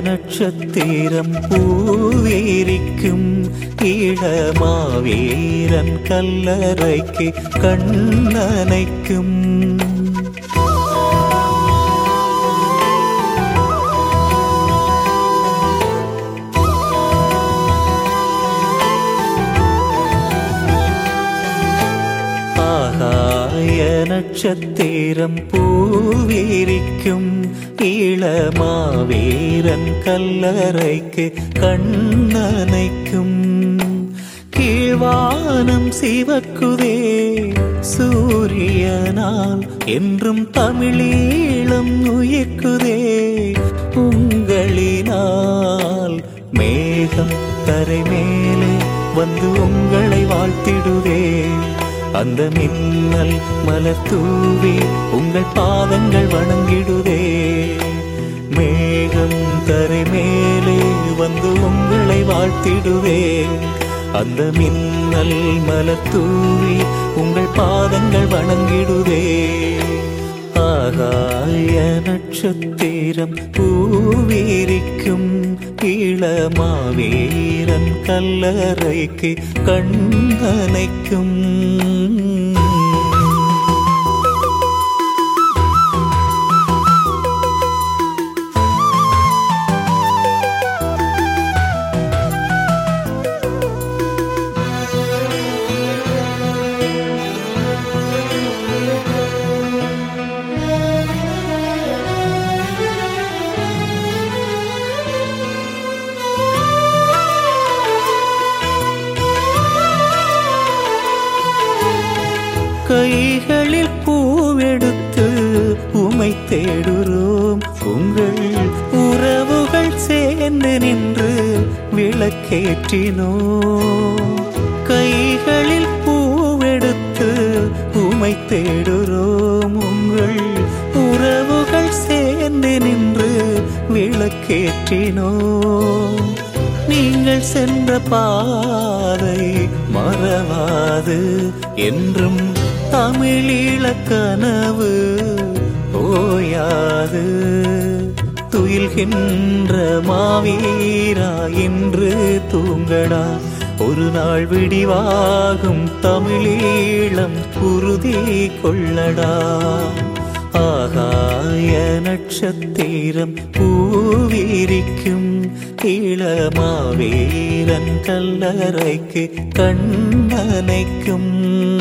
நட்சத்திரம் பூவிரிக்கும் இளமாவீரன் கல்லறைக்கு கண்ணனைக்கும். நட்சத்திரம் பூவிரிக்கும் இளமாவீரன் கல்லறைக்கு கண்ணனைக்கும். கீழ்வானம் சிவக்குதே சூரியனால் என்றும் தமிழீழம் உயிர்க்குதே உங்களினால். மேகம் தரை மேலே வந்து உங்களை வாழ்த்திடுதே. அந்த மின்னல் மலர் தூவி உங்கள் பாதங்கள் வணங்கிடுதே. மேகம் தரை மேலே வந்து உங்களை வாழ்த்திடுவே. அந்த மின்னல் மலர் தூவி உங்கள் பாதங்கள் வணங்கிடுவே. ஆகாய நட்சத்திரம் பூவிரிக்கும் இளமாவீரன் கல்லறைக்கு கண்ணனைக்கும். கைகளில் பூவெடுத்து உமை தேடுறோம். உங்கள் உறவுகள் சேர்ந்து நின்று விளக்கேற்றினோம். கைகளில் பூவெடுத்து உமை தேடுறோம். உங்கள் உறவுகள் சேர்ந்து நின்று விளக்கேற்றினோம். நீங்கள் சென்ற பாதை மறவாது என்றும் தமிழீழ கனவு ஓயாது. துயில்கின்ற மாவீரா இன்று தூங்கடா. ஒரு நாள் விடிவாகும் தமிழீழம் உறுதி கொள்ளடா. ஆகாய நட்சத்திரம் பூவிரிக்கும் இளமாவீரன் கல்லறைக்கு கண்ணனைக்கும்.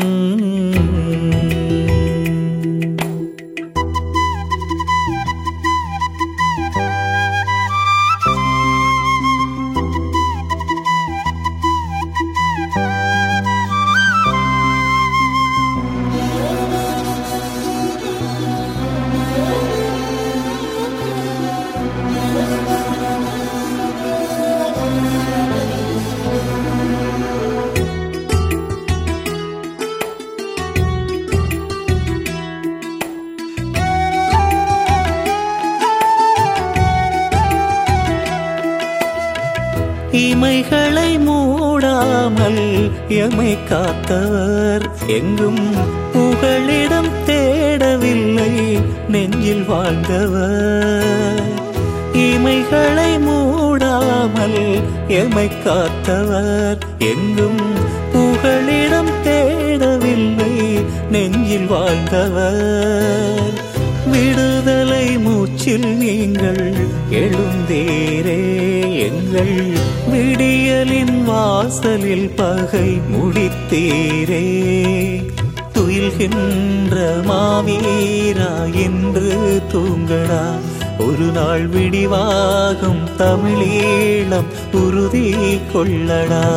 இமைகளை மூடாமல் எமை காத்தவர் எங்கும் புகழிடம் தேடவில்லை நெஞ்சில் வாழ்ந்தவர். இமைகளை மூடாமல் எமை காத்தவர் எங்கும் புகழிடம் தேடவில்லை நெஞ்சில் வாழ்ந்தவர். விடுதலை மூச்சில் நீங்கள் எழுந்தீரே. எங்கள் விடியலின் வாசலில் பகை முடித்தீரே. துயில்கின்ற மாவீரா இன்று தூங்கடா. ஒரு நாள் விடிவாகும் தமிழீழம் உறுதி கொள்ளடா.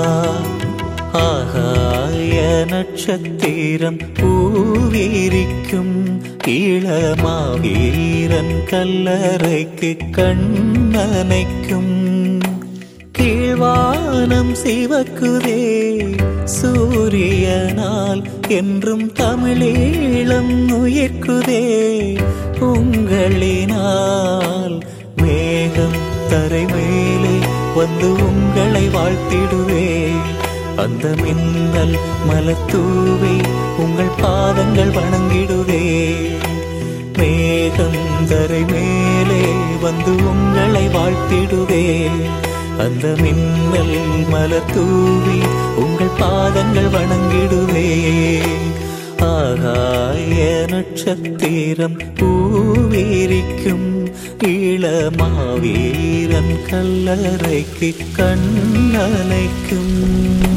ஆகாய நட்சத்திரம் பூவிரிக்கும் இளமாவீரன் கல்லறைக்கு கண்ணனைக்கும். கீழ்வானம் சிவக்குதே சூரியனால் என்றும் தமிழீழம் உயிர்க்குதே உங்களினால். மேகம் தரை மேலே வந்து உங்களை வாழ்த்திடுவே. அந்த மின்னல் மலர் தூவி உங்கள் பாதங்கள் வணங்கிடுவே. மேகம் தரை மேலே வந்து உங்களை வாழ்த்திடுவே. அந்த மின்னல் மலர் தூவி உங்கள் பாதங்கள் வணங்கிடுவே. ஆகாய நட்சத்திரம் பூவிரிக்கும் இளமாவீரன் கல்லறைக்கு கண்ணனைக்கும்.